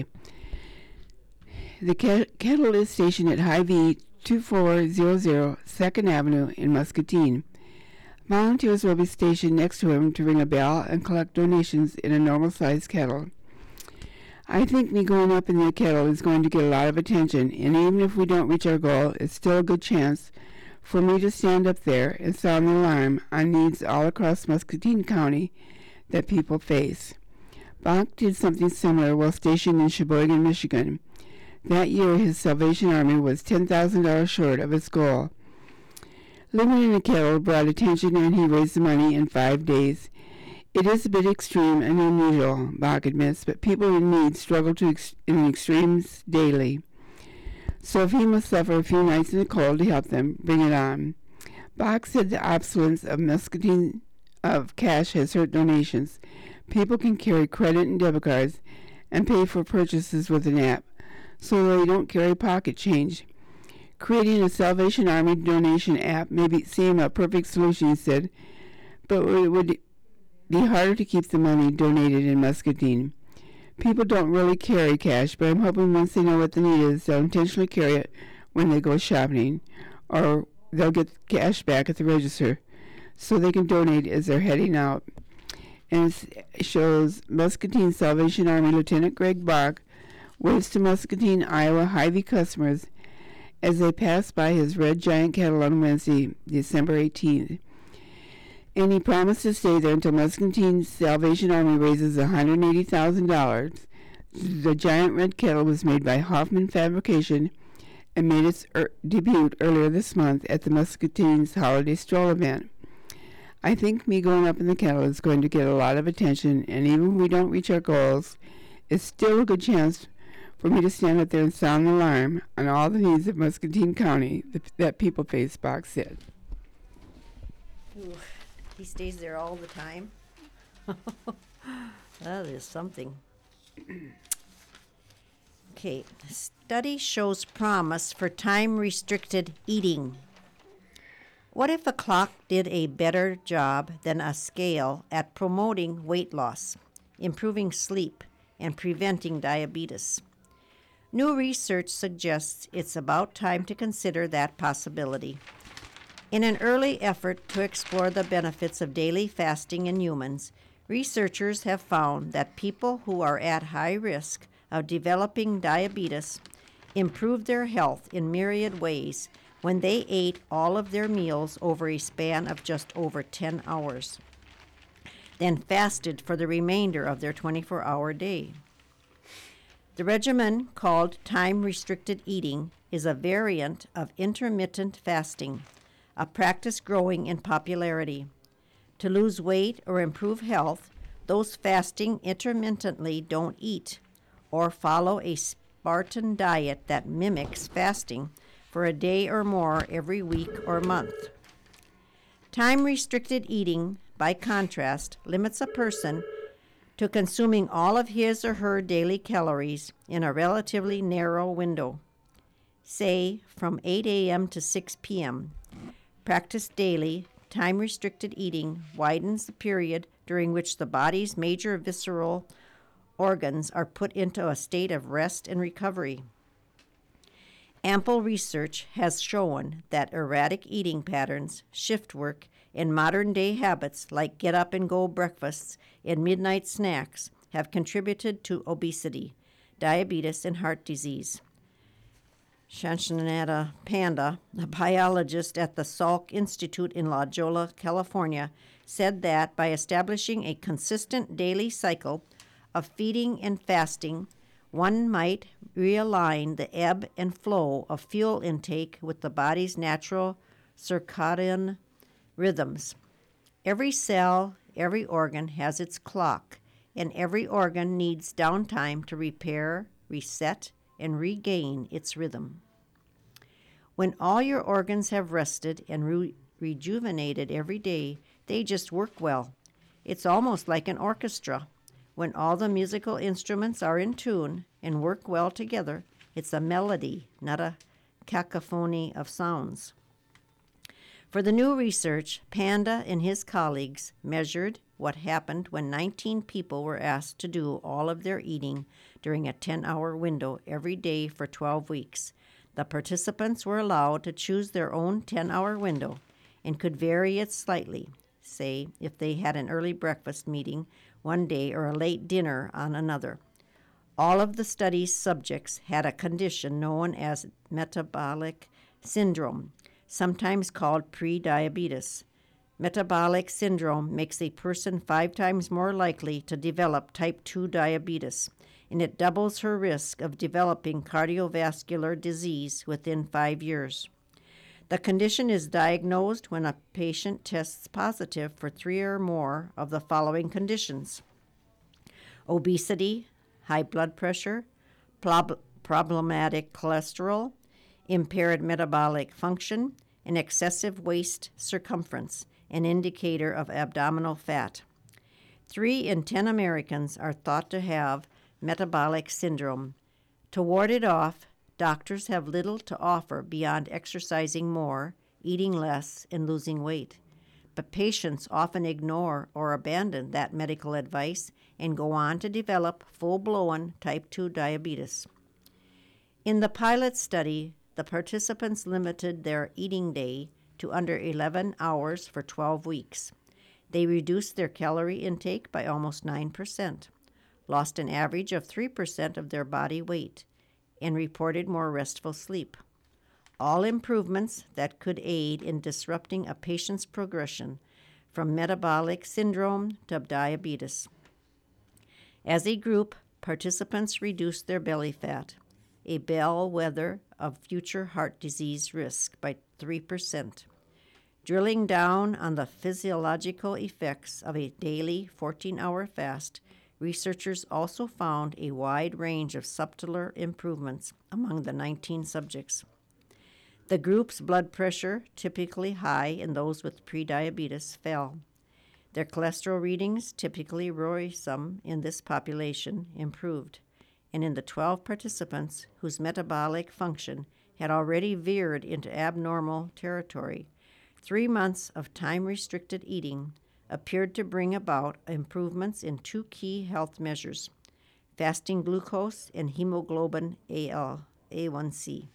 C: The ke- kettle is stationed at Hy-Vee two four zero zero second Avenue in Muscatine. Volunteers will be stationed next to him to ring a bell and collect donations in a normal-sized kettle. I think me going up in the kettle is going to get a lot of attention, and even if we don't reach our goal, it's still a good chance for me to stand up there and sound the alarm on needs all across Muscatine County that people face. Bach did something similar while stationed in Sheboygan, Michigan. That year, his Salvation Army was ten thousand dollars short of its goal. Living in a kettle brought attention, and he raised the money in five days. It is a bit extreme and unusual, Bach admits, but people in need struggle to ex- in extremes daily. So if he must suffer a few nights in the cold to help them, bring it on. Bach said the obsolescence of Muscatine of cash has hurt donations. People can carry credit and debit cards and pay for purchases with an app, so they don't carry pocket change. Creating a Salvation Army donation app may be, seem a perfect solution, he said, but it would be harder to keep the money donated in Muscatine. People don't really carry cash, but I'm hoping once they know what the need is, they'll intentionally carry it when they go shopping, or they'll get cash back at the register so they can donate as they're heading out. And it shows Muscatine Salvation Army Lieutenant Greg Bach waves to Muscatine, Iowa Hy-Vee customers as they pass by his red giant kettle on Wednesday, December eighteenth. And he promised to stay there until Muscatine Salvation Army raises one hundred eighty thousand dollars. The giant red kettle was made by Hoffman Fabrication and made its er- debut earlier this month at the Muscatine's Holiday Stroll event. I think me going up in the kettle is going to get a lot of attention, and even if we don't reach our goals, it's still a good chance for me to stand up there and sound the alarm on all the needs of Muscatine County that, that people face, Bach said.
B: Ooh, he stays there all the time. That is something. Okay, study shows promise for time-restricted eating. What if a clock did a better job than a scale at promoting weight loss, improving sleep, and preventing diabetes? New research suggests it's about time to consider that possibility. In an early effort to explore the benefits of daily fasting in humans, researchers have found that people who are at high risk of developing diabetes improved their health in myriad ways when they ate all of their meals over a span of just over ten hours, then fasted for the remainder of their twenty-four hour day. The regimen, called time-restricted eating, is a variant of intermittent fasting, a practice growing in popularity. To lose weight or improve health, those fasting intermittently don't eat or follow a Spartan diet that mimics fasting for a day or more every week or month. Time-restricted eating, by contrast, limits a person to consuming all of his or her daily calories in a relatively narrow window, say from eight a.m. to six p.m. Practiced daily, time-restricted eating widens the period during which the body's major visceral organs are put into a state of rest and recovery. Ample research has shown that erratic eating patterns, shift work, and modern-day habits like get-up-and-go breakfasts and midnight snacks have contributed to obesity, diabetes, and heart disease. Shanshonata Panda, a biologist at the Salk Institute in La Jolla, California, said that by establishing a consistent daily cycle of feeding and fasting, one might realign the ebb and flow of fuel intake with the body's natural circadian rhythms. Every cell, every organ has its clock, and every organ needs downtime to repair, reset, and regain its rhythm. When all your organs have rested and re- rejuvenated every day, they just work well. It's almost like an orchestra. When all the musical instruments are in tune and work well together, it's a melody, not a cacophony of sounds. For the new research, Panda and his colleagues measured what happened when nineteen people were asked to do all of their eating during a ten-hour window every day for twelve weeks. The participants were allowed to choose their own ten-hour window and could vary it slightly, say if they had an early breakfast meeting one day or a late dinner on another. All of the study's subjects had a condition known as metabolic syndrome, sometimes called prediabetes. Metabolic syndrome makes a person five times more likely to develop type two diabetes, and it doubles her risk of developing cardiovascular disease within five years. The condition is diagnosed when a patient tests positive for three or more of the following conditions: obesity, high blood pressure, prob- problematic cholesterol, impaired metabolic function, and excessive waist circumference, an indicator of abdominal fat. Three in ten Americans are thought to have metabolic syndrome. To ward it off, doctors have little to offer beyond exercising more, eating less, and losing weight. But patients often ignore or abandon that medical advice and go on to develop full-blown type two diabetes. In the pilot study, the participants limited their eating day to under eleven hours for twelve weeks. They reduced their calorie intake by almost nine percent, lost an average of three percent of their body weight, and reported more restful sleep. All improvements that could aid in disrupting a patient's progression from metabolic syndrome to diabetes. As a group, participants reduced their belly fat, a bellwether of future heart disease risk, by three percent. Drilling down on the physiological effects of a daily fourteen-hour fast, researchers also found a wide range of subtler improvements among the nineteen subjects. The group's blood pressure, typically high in those with prediabetes, fell. Their cholesterol readings, typically worrisome in this population, improved. And in the twelve participants whose metabolic function had already veered into abnormal territory, three months of time-restricted eating appeared to bring about improvements in two key health measures: fasting glucose and hemoglobin A one C.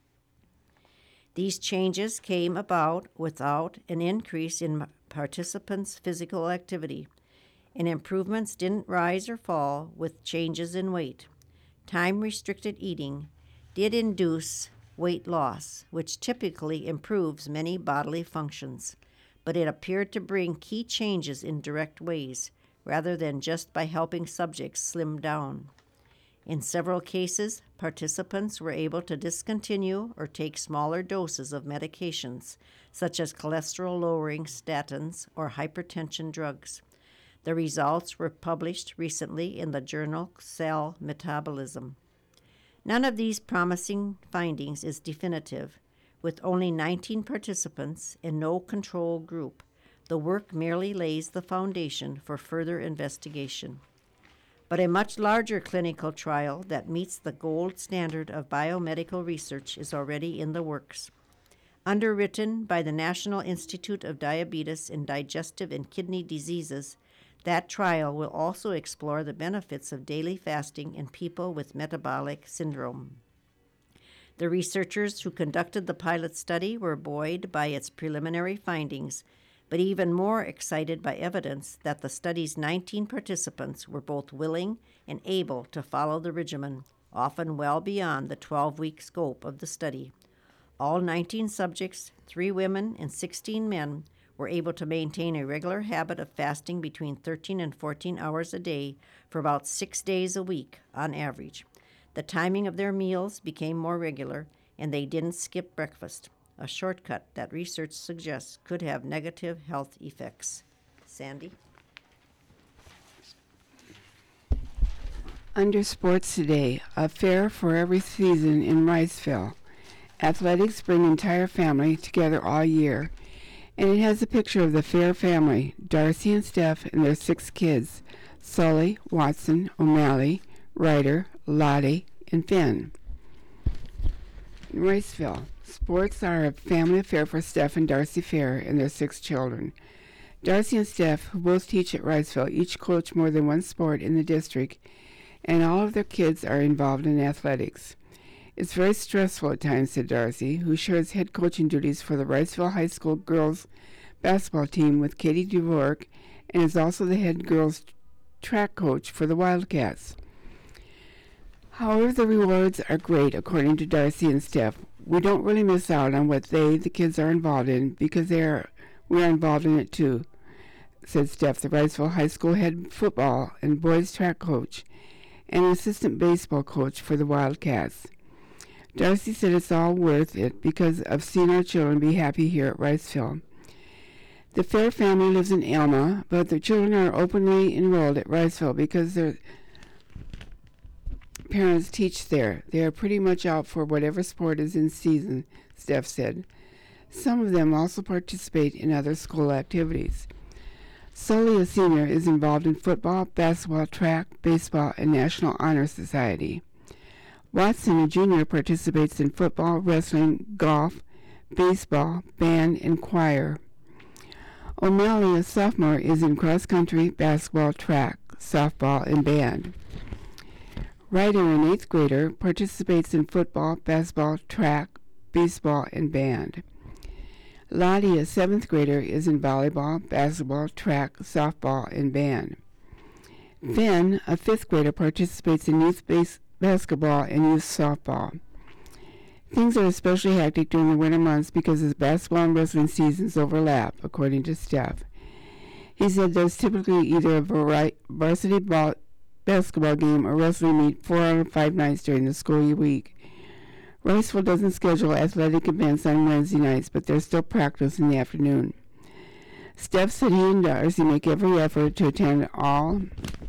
B: These changes came about without an increase in participants' physical activity, and improvements didn't rise or fall with changes in weight. Time-restricted eating did induce weight loss, which typically improves many bodily functions, but it appeared to bring key changes in direct ways, rather than just by helping subjects slim down. In several cases, participants were able to discontinue or take smaller doses of medications, such as cholesterol-lowering statins or hypertension drugs. The results were published recently in the journal Cell Metabolism. None of these promising findings is definitive. With only nineteen participants and no control group, the work merely lays the foundation for further investigation. But a much larger clinical trial that meets the gold standard of biomedical research is already in the works. Underwritten by the National Institute of Diabetes and Digestive and Kidney Diseases, that trial will also explore the benefits of daily fasting in people with metabolic syndrome. The researchers who conducted the pilot study were buoyed by its preliminary findings, but even more excited by evidence that the study's nineteen participants were both willing and able to follow the regimen, often well beyond the twelve-week scope of the study. All nineteen subjects, three women and sixteen men, were able to maintain a regular habit of fasting between thirteen and fourteen hours a day for about six days a week on average. The timing of their meals became more regular, and they didn't skip breakfast, a shortcut that research suggests could have negative health effects. Sandy?
C: Under sports today, a fair for every season in Riceville. Athletics bring entire family together all year, and it has a picture of the Fair family, Darcy and Steph and their six kids, Sully, Watson, O'Malley, Ryder, Lottie, and Finn. In Riceville, sports are a family affair for Steph and Darcy Fair and their six children. Darcy and Steph, who both teach at Riceville, each coach more than one sport in the district, and all of their kids are involved in athletics. It's very stressful at times, said Darcy, who shares head coaching duties for the Riceville High School girls basketball team with Katie Dvorak and is also the head girls track coach for the Wildcats. However, the rewards are great, according to Darcy and Steph. We don't really miss out on what they, the kids, are involved in because they are, we are involved in it too, said Steph, the Riceville High School head football and boys track coach and assistant baseball coach for the Wildcats. Darcy said it's all worth it because of seeing our children be happy here at Riceville. The Fair family lives in Alma, but their children are openly enrolled at Riceville because their parents teach there. They are pretty much out for whatever sport is in season, Steph said. Some of them also participate in other school activities. Sully, a senior, is involved in football, basketball, track, baseball, and National Honor Society. Watson, a junior, participates in football, wrestling, golf, baseball, band, and choir. O'Malley, a sophomore, is in cross-country, basketball, track, softball, and band. Ryder, an eighth grader, participates in football, basketball, track, baseball, and band. Lottie, a seventh grader, is in volleyball, basketball, track, softball, and band. Finn, a fifth grader, participates in youth base basketball and youth softball. Things are especially hectic during the winter months because the basketball and wrestling seasons overlap, according to Steph. He said there's typically either a vari- varsity ball- basketball game or wrestling meet four out of five nights during the school week. Riceville doesn't schedule athletic events on Wednesday nights, but there's still practice in the afternoon. Steph said he and Darcy make every effort to attend all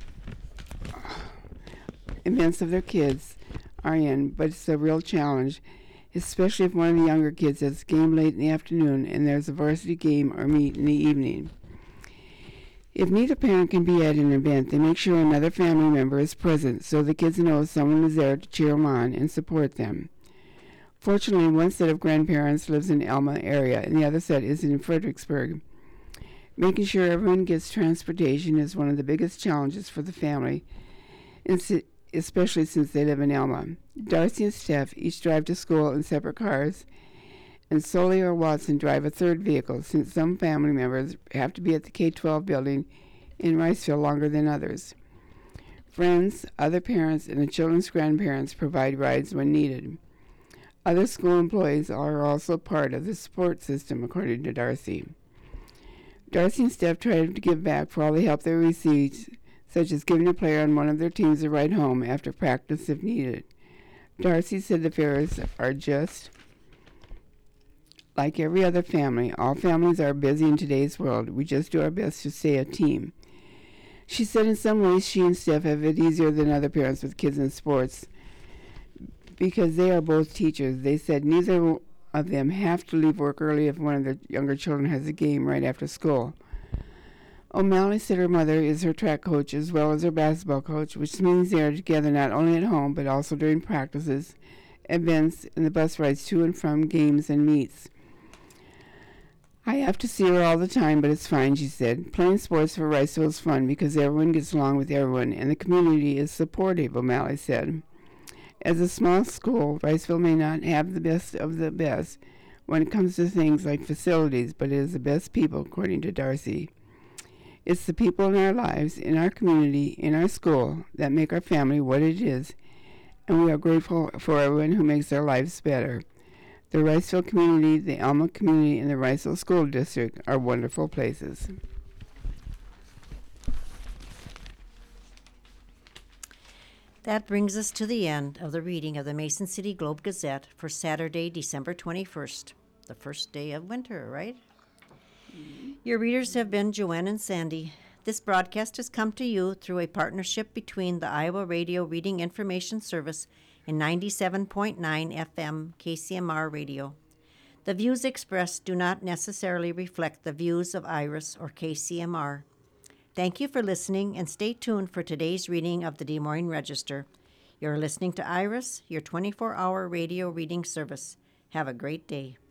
C: events of their kids are in, but it's a real challenge, especially if one of the younger kids has a game late in the afternoon and there's a varsity game or meet in the evening. If neither parent can be at an event, they make sure another family member is present so the kids know someone is there to cheer them on and support them. Fortunately, one set of grandparents lives in Alma area and the other set is in Fredericksburg. Making sure everyone gets transportation is one of the biggest challenges for the family, especially since they live in Alma. Darcy and Steph each drive to school in separate cars, and Sully or Watson drive a third vehicle since some family members have to be at the K twelve building in Riceville longer than others. Friends, other parents, and the children's grandparents provide rides when needed. Other school employees are also part of the support system, according to Darcy. Darcy and Steph try to give back for all the help they received, such as giving a player on one of their teams a ride home after practice if needed. Darcy said the Fairs are just like every other family. All families are busy in today's world. We just do our best to stay a team. She said in some ways she and Steph have it easier than other parents with kids in sports because they are both teachers. They said neither of them have to leave work early if one of their younger children has a game right after school. O'Malley said her mother is her track coach as well as her basketball coach, which means they are together not only at home but also during practices, events, and the bus rides to and from games and meets. I have to see her all the time, but it's fine, she said. Playing sports for Riceville is fun because everyone gets along with everyone, and the community is supportive, O'Malley said. As a small school, Riceville may not have the best of the best when it comes to things like facilities, but it is the best people, according to Darcy. It's the people in our lives, in our community, in our school, that make our family what it is, and we are grateful for everyone who makes our lives better. The Riceville community, the Alma community, and the Riceville School District are wonderful places.
B: That brings us to the end of the reading of the Mason City Globe Gazette for Saturday, December twenty-first, the first day of winter, right? Mm-hmm. Your readers have been Joanne and Sandy. This broadcast has come to you through a partnership between the Iowa Radio Reading Information Service and ninety-seven point nine F M K C M R Radio. The views expressed do not necessarily reflect the views of IRIS or K C M R. Thank you for listening, and stay tuned for today's reading of the Des Moines Register. You're listening to Iris, your twenty-four hour radio reading service. Have a great day.